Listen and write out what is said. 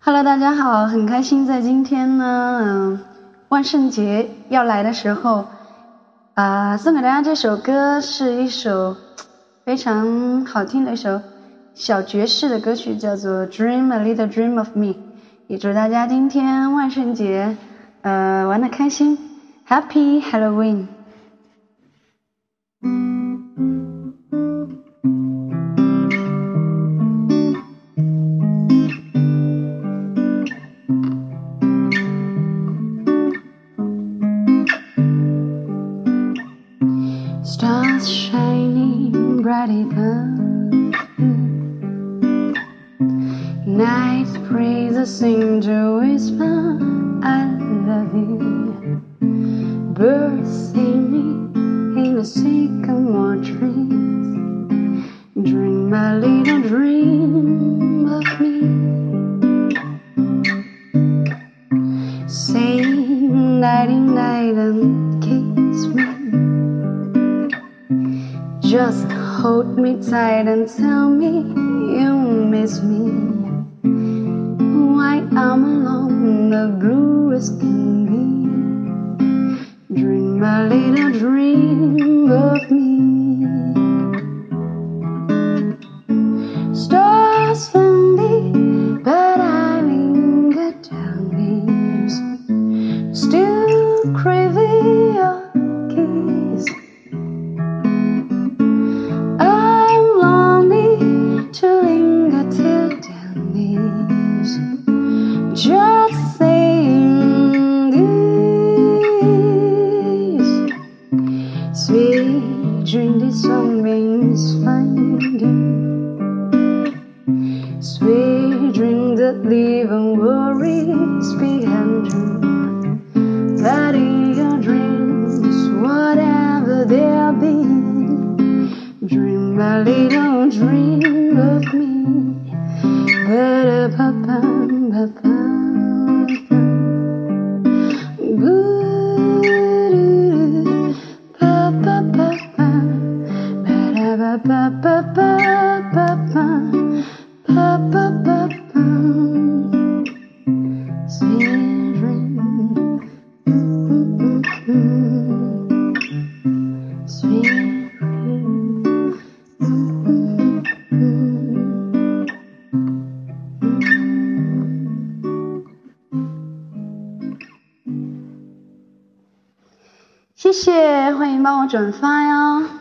Hello， 大家好，很开心在今天呢，万圣节要来的时候，送给大家这首歌是一首非常好听的一首小爵士的歌曲，叫做《Dream a Little Dream of Me》。也祝大家今天万圣节，玩得开心 ，Happy Halloween！Stars shining brightly above, night's breezes seem to whisper, I love you. Birds singing in the sycamore trees, dream a little dream of me. Sing nighty night and kiss me. Just hold me tight and tell me you miss me. Why I'm alone, the bluest can be. Dream a little dream of me. Stars fly, but I linger down these, still craving your kiss. Just saying this. Sweet dream, this song means finding. Sweet dream that leave and worries behind you. That in your dreams, whatever they'll be, dream a little dream of me. Ba-da-ba-ba-ba-ba. Sweet dream, sweet dream. 谢谢，欢迎帮我转发哟。